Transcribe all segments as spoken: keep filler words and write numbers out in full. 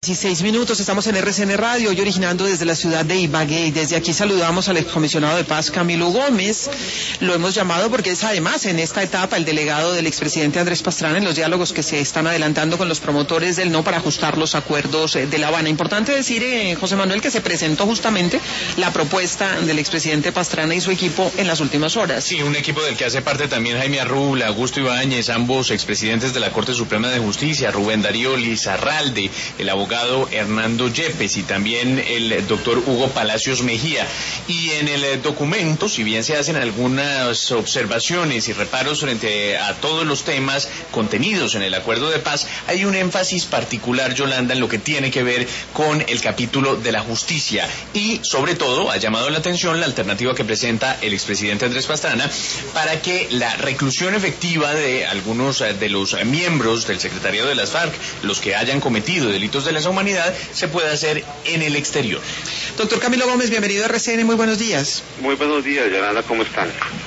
dieciséis minutos, estamos en R C N Radio, hoy originando desde la ciudad de Ibagué, y desde aquí saludamos al excomisionado de paz Camilo Gómez. Lo hemos llamado porque es además en esta etapa el delegado del expresidente Andrés Pastrana en los diálogos que se están adelantando con los promotores del no para ajustar los acuerdos de La Habana. Importante decir, eh, José Manuel, que se presentó justamente la propuesta del expresidente Pastrana y su equipo en las últimas horas. Sí, un equipo del que hace parte también Jaime Arrubla, Augusto Ibáñez, ambos expresidentes de la Corte Suprema de Justicia, Rubén Darío Lizarralde, el abogado Hernando Yepes y también el doctor Hugo Palacios Mejía. Y en el documento, si bien se hacen algunas observaciones y reparos frente a todos los temas contenidos en el acuerdo de paz, hay un énfasis particular, Yolanda, en lo que tiene que ver con el capítulo de la justicia. Y sobre todo ha llamado la atención la alternativa que presenta el expresidente Andrés Pastrana para que la reclusión efectiva de algunos de los miembros del secretariado de las FARC, los que hayan cometido delitos de la humanidad, se puede hacer en el exterior. Doctor Camilo Gómez, bienvenido a R C N, muy buenos días. Muy buenos días, Yolanda, ¿cómo están?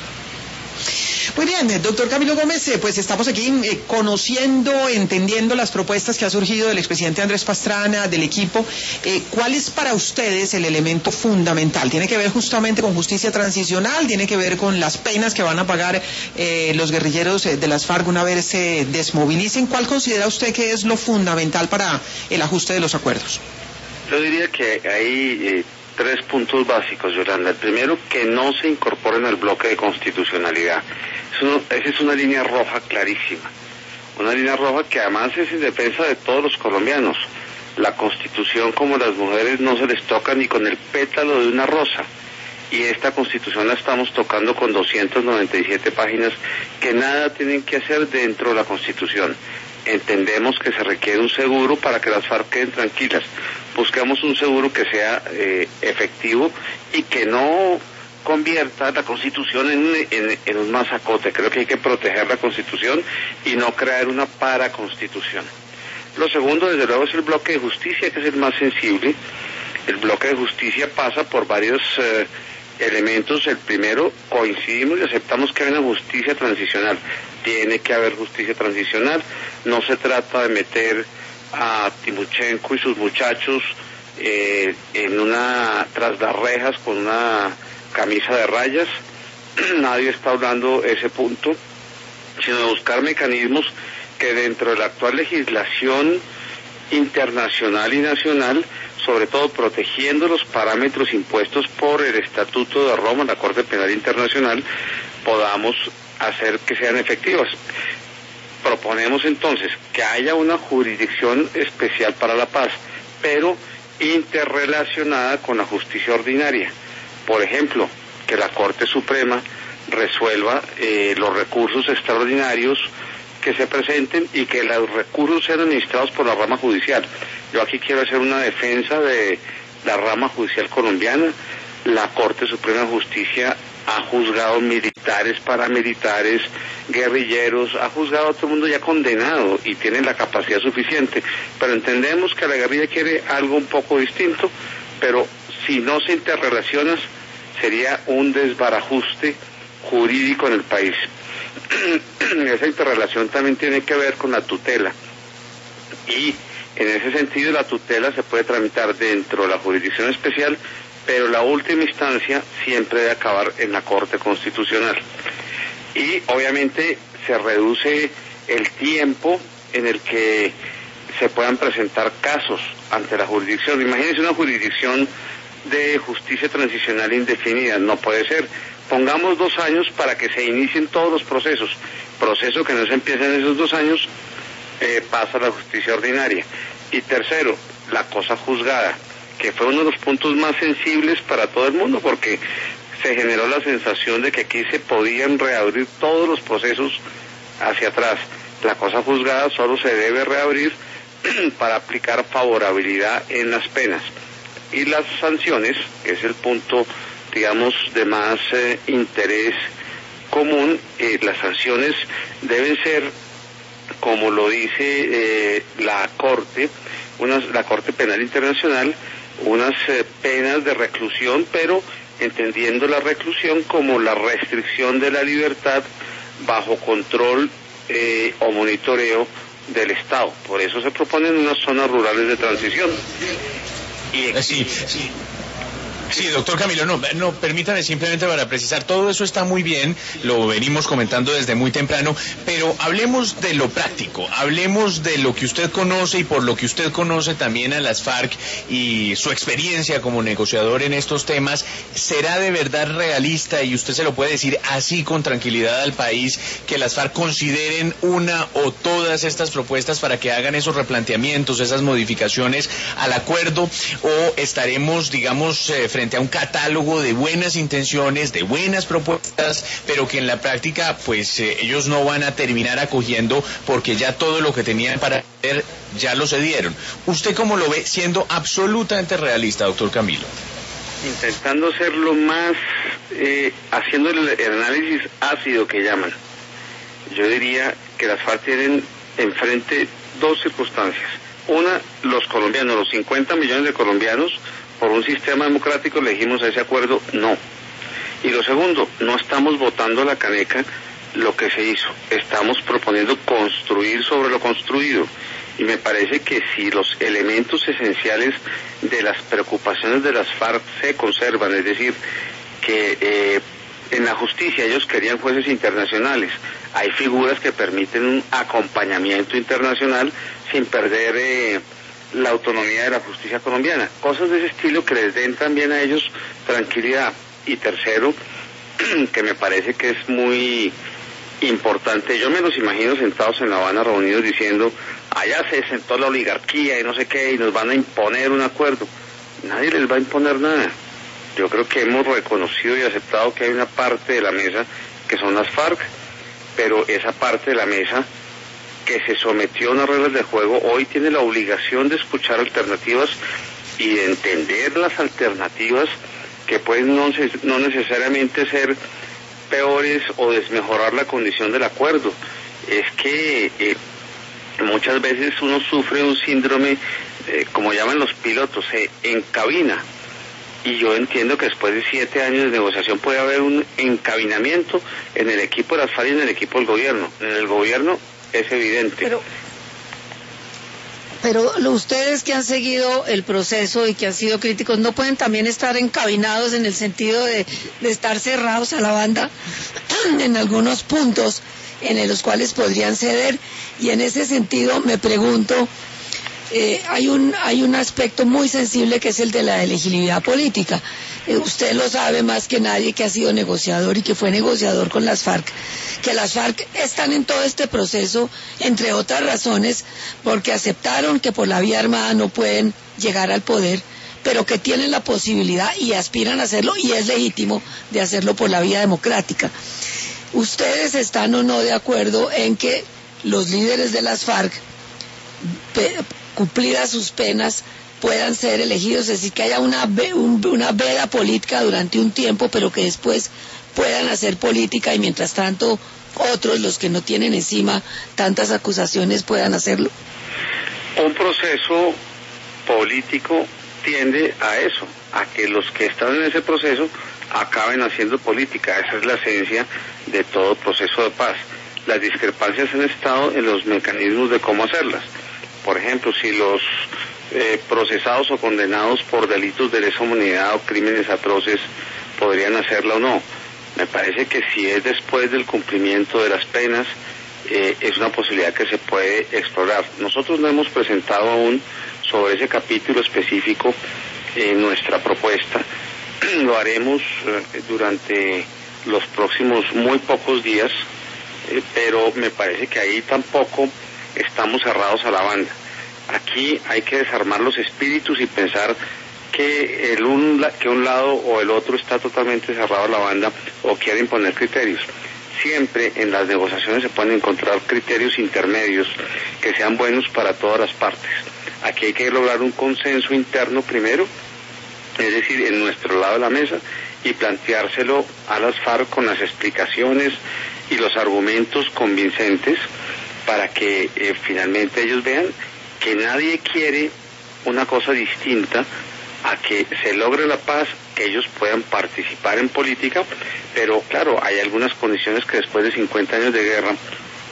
Muy bien, doctor Camilo Gómez, pues estamos aquí eh, conociendo, entendiendo las propuestas que ha surgido del expresidente Andrés Pastrana, del equipo. Eh, ¿Cuál es para ustedes el elemento fundamental? ¿Tiene que ver justamente con justicia transicional? ¿Tiene que ver con las penas que van a pagar eh, los guerrilleros eh, de las FARC una vez se desmovilicen? ¿Cuál considera usted que es lo fundamental para el ajuste de los acuerdos? Yo diría que hay eh, tres puntos básicos, Yolanda. El primero, que no se incorporen al bloque de constitucionalidad. Eso, esa es una línea roja clarísima. Una línea roja que además es en defensa de todos los colombianos. La Constitución, como las mujeres, no se les toca ni con el pétalo de una rosa. Y esta Constitución la estamos tocando con doscientas noventa y siete páginas que nada tienen que hacer dentro de la Constitución. Entendemos que se requiere un seguro para que las FARC queden tranquilas. Buscamos un seguro que sea eh, efectivo y que no convierta la Constitución en, en, en un masacote. Creo que hay que proteger la Constitución y no crear una paraconstitución. Lo segundo, desde luego, es el bloque de justicia, que es el más sensible. El bloque de justicia pasa por varios eh, elementos. El primero, coincidimos y aceptamos que hay una justicia transicional. Tiene que haber justicia transicional. No se trata de meter a Timochenko y sus muchachos eh, en una tras las rejas con una camisa de rayas. Nadie está hablando ese punto, sino de buscar mecanismos que dentro de la actual legislación internacional y nacional, sobre todo protegiendo los parámetros impuestos por el Estatuto de Roma, la Corte Penal Internacional, podamos hacer que sean efectivas. Proponemos entonces que haya una jurisdicción especial para la paz, pero interrelacionada con la justicia ordinaria. Por ejemplo, que la Corte Suprema resuelva eh, los recursos extraordinarios que se presenten y que los recursos sean administrados por la rama judicial. Yo aquí quiero hacer una defensa de la rama judicial colombiana. La Corte Suprema de Justicia ha juzgado militares, paramilitares, guerrilleros, ha juzgado a todo el mundo ya condenado y tienen la capacidad suficiente, pero entendemos que la guerrilla quiere algo un poco distinto, pero si no se interrelaciona sería un desbarajuste jurídico en el país. Esa interrelación también tiene que ver con la tutela y en ese sentido la tutela se puede tramitar dentro de la jurisdicción especial, pero la última instancia siempre debe acabar en la Corte Constitucional. Y obviamente se reduce el tiempo en el que se puedan presentar casos ante la jurisdicción. Imagínense una jurisdicción de justicia transicional indefinida, no puede ser. Pongamos dos años para que se inicien todos los procesos. Proceso que no se empieza en esos dos años, eh, pasa a la justicia ordinaria. Y tercero, la cosa juzgada, que fue uno de los puntos más sensibles para todo el mundo, porque se generó la sensación de que aquí se podían reabrir todos los procesos hacia atrás. La cosa juzgada solo se debe reabrir para aplicar favorabilidad en las penas. Y las sanciones, que es el punto, digamos, de más eh, interés común, eh, las sanciones deben ser, como lo dice eh, la Corte, unas, la Corte Penal Internacional, unas eh, penas de reclusión, pero entendiendo la reclusión como la restricción de la libertad bajo control eh, o monitoreo del Estado. Por eso se proponen unas zonas rurales de transición. Y sí, sí. Sí, doctor Camilo, no, no, permítame simplemente para precisar, todo eso está muy bien, lo venimos comentando desde muy temprano, pero hablemos de lo práctico, hablemos de lo que usted conoce y por lo que usted conoce también a las FARC y su experiencia como negociador en estos temas. ¿Será de verdad realista, y usted se lo puede decir así con tranquilidad al país, que las FARC consideren una o todas estas propuestas para que hagan esos replanteamientos, esas modificaciones al acuerdo, o estaremos, digamos, eh, frente frente a un catálogo de buenas intenciones, de buenas propuestas, pero que en la práctica pues eh, ellos no van a terminar acogiendo porque ya todo lo que tenían para hacer ya lo cedieron? ¿Usted cómo lo ve, siendo absolutamente realista, doctor Camilo? Intentando ser lo más, eh, haciendo el, el análisis ácido que llaman, yo diría que las FARC tienen enfrente dos circunstancias. Una, los colombianos, los cincuenta millones de colombianos, por un sistema democrático le dijimos a ese acuerdo no. Y lo segundo, no estamos votando la caneca lo que se hizo, estamos proponiendo construir sobre lo construido. Y me parece que si los elementos esenciales de las preocupaciones de las FARC se conservan, es decir, que eh, en la justicia ellos querían jueces internacionales, hay figuras que permiten un acompañamiento internacional sin perder eh, la autonomía de la justicia colombiana, cosas de ese estilo que les den también a ellos tranquilidad. Y tercero, que me parece que es muy importante, yo me los imagino sentados en La Habana reunidos diciendo, allá se sentó la oligarquía y no sé qué, y nos van a imponer un acuerdo. Nadie les va a imponer nada. Yo creo que hemos reconocido y aceptado que hay una parte de la mesa que son las FARC, pero esa parte de la mesa que se sometió a unas reglas de juego, hoy tiene la obligación de escuchar alternativas y de entender las alternativas que pueden no, no necesariamente ser peores o desmejorar la condición del acuerdo. Es que eh, muchas veces uno sufre un síndrome, eh, como llaman los pilotos, se encabina. Y yo entiendo que después de siete años de negociación puede haber un encabinamiento en el equipo de las FARC y en el equipo del gobierno. En el gobierno es evidente. Pero, pero lo, ustedes que han seguido el proceso y que han sido críticos, ¿no pueden también estar encabinados en el sentido de, de estar cerrados a la banda en algunos puntos en los cuales podrían ceder? Y en ese sentido me pregunto, eh, hay un hay un aspecto muy sensible que es el de la elegibilidad política. Eh, usted lo sabe más que nadie, que ha sido negociador y que fue negociador con las FARC, que las FARC están en todo este proceso, entre otras razones, porque aceptaron que por la vía armada no pueden llegar al poder, pero que tienen la posibilidad y aspiran a hacerlo, y es legítimo, de hacerlo por la vía democrática. ¿Ustedes están o no de acuerdo en que los líderes de las FARC, cumplidas sus penas, puedan ser elegidos, es decir, que haya una, un, una veda política durante un tiempo, pero que después puedan hacer política y mientras tanto otros, los que no tienen encima tantas acusaciones, puedan hacerlo? Un proceso político tiende a eso, a que los que están en ese proceso acaben haciendo política. Esa es la esencia de todo proceso de paz. Las discrepancias han estado en los mecanismos de cómo hacerlas. Por ejemplo, si los eh, procesados o condenados por delitos de lesa humanidad o crímenes atroces podrían hacerla o no. Me parece que si es después del cumplimiento de las penas, eh, es una posibilidad que se puede explorar. Nosotros no hemos presentado aún sobre ese capítulo específico en nuestra propuesta. Lo haremos eh, durante los próximos muy pocos días, eh, pero me parece que ahí tampoco estamos cerrados a la banda. Aquí hay que desarmar los espíritus y pensar que el un, que un lado o el otro está totalmente cerrado a la banda o quiere imponer criterios. Siempre en las negociaciones se pueden encontrar criterios intermedios que sean buenos para todas las partes. Aquí hay que lograr un consenso interno primero, es decir, en nuestro lado de la mesa, y planteárselo a las FARC con las explicaciones y los argumentos convincentes para que eh, finalmente ellos vean que nadie quiere una cosa distinta a que se logre la paz, que ellos puedan participar en política, pero claro, hay algunas condiciones que después de cincuenta años de guerra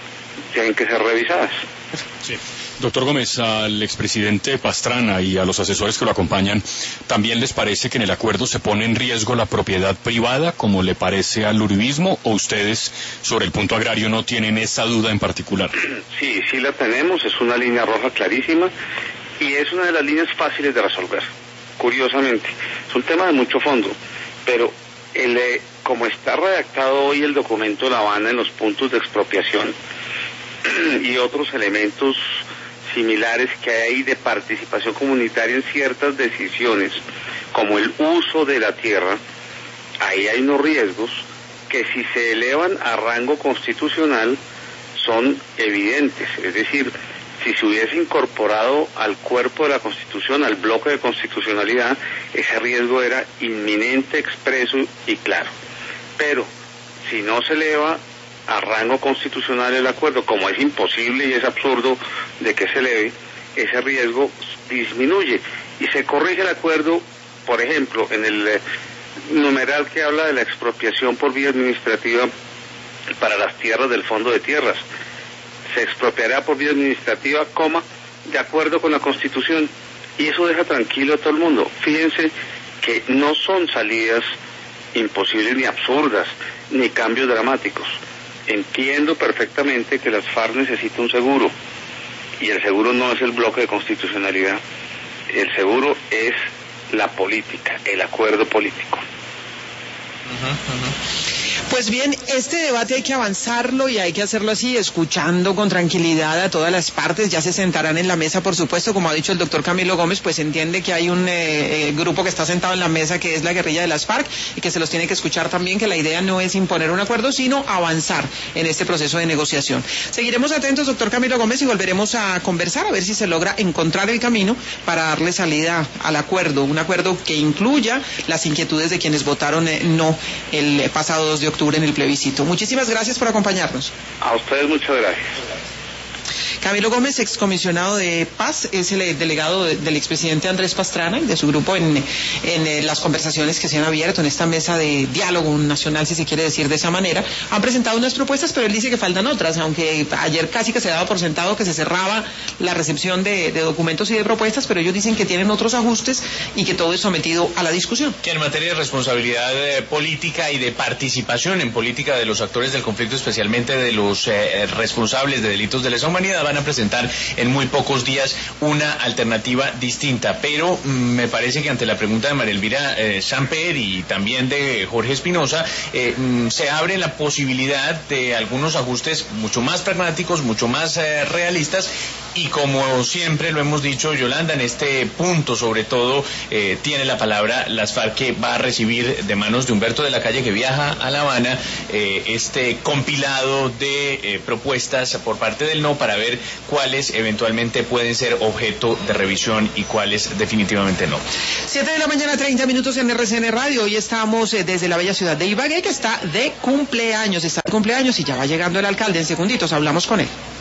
tienen que ser revisadas. Sí. Doctor Gómez, al expresidente Pastrana y a los asesores que lo acompañan, ¿también les parece que en el acuerdo se pone en riesgo la propiedad privada, como le parece al uribismo, o ustedes sobre el punto agrario no tienen esa duda en particular? Sí, sí la tenemos, es una línea roja clarísima y es una de las líneas fáciles de resolver, curiosamente. Es un tema de mucho fondo, pero el, eh, como está redactado hoy el documento de La Habana en los puntos de expropiación y otros elementos similares que hay de participación comunitaria en ciertas decisiones, como el uso de la tierra, ahí hay unos riesgos que si se elevan a rango constitucional son evidentes. Es decir, si se hubiese incorporado al cuerpo de la Constitución, al bloque de constitucionalidad, ese riesgo era inminente, expreso y claro. Pero si no se eleva a rango constitucional el acuerdo, como es imposible y es absurdo de que se eleve, ese riesgo disminuye y se corrige el acuerdo, por ejemplo, en el eh, numeral que habla de la expropiación por vía administrativa para las tierras del Fondo de Tierras. Se expropiará por vía administrativa, coma, de acuerdo con la Constitución, y eso deja tranquilo a todo el mundo. Fíjense que no son salidas imposibles ni absurdas, ni cambios dramáticos. Entiendo perfectamente que las FARC necesitan un seguro, y el seguro no es el bloque de constitucionalidad, el seguro es la política, el acuerdo político. Uh-huh, uh-huh. Pues bien, este debate hay que avanzarlo y hay que hacerlo así, escuchando con tranquilidad a todas las partes. Ya se sentarán en la mesa, por supuesto, como ha dicho el doctor Camilo Gómez, pues entiende que hay un eh, grupo que está sentado en la mesa que es la guerrilla de las FARC y que se los tiene que escuchar también, que la idea no es imponer un acuerdo, sino avanzar en este proceso de negociación. Seguiremos atentos, doctor Camilo Gómez, y volveremos a conversar a ver si se logra encontrar el camino para darle salida al acuerdo, un acuerdo que incluya las inquietudes de quienes votaron eh, no el pasado dos de octubre en el plebiscito. Muchísimas gracias por acompañarnos. A ustedes muchas gracias. Camilo Gómez, excomisionado de Paz, es el delegado de, del expresidente Andrés Pastrana y de su grupo en, en eh, las conversaciones que se han abierto en esta mesa de diálogo nacional, si se quiere decir de esa manera. Han presentado unas propuestas, pero él dice que faltan otras, aunque ayer casi que se daba por sentado que se cerraba la recepción de, de documentos y de propuestas, pero ellos dicen que tienen otros ajustes y que todo es sometido a la discusión. Que en materia de responsabilidad eh, política y de participación en política de los actores del conflicto, especialmente de los eh, responsables de delitos de lesa humanidad, van a presentar en muy pocos días una alternativa distinta, pero mm, me parece que ante la pregunta de María Elvira eh, Samper y también de Jorge Espinosa, eh, mm, se abre la posibilidad de algunos ajustes mucho más pragmáticos, mucho más eh, realistas, y como siempre lo hemos dicho, Yolanda, en este punto sobre todo eh, tiene la palabra las FARC, que va a recibir de manos de Humberto de la Calle, que viaja a La Habana, eh, este compilado de eh, propuestas por parte del no, para ver cuáles eventualmente pueden ser objeto de revisión y cuáles definitivamente no. Siete de la mañana, treinta minutos en R C N Radio. Hoy estamos eh, desde la bella ciudad de Ibagué, que está de cumpleaños, está de cumpleaños y ya va llegando el alcalde. En segunditos hablamos con él.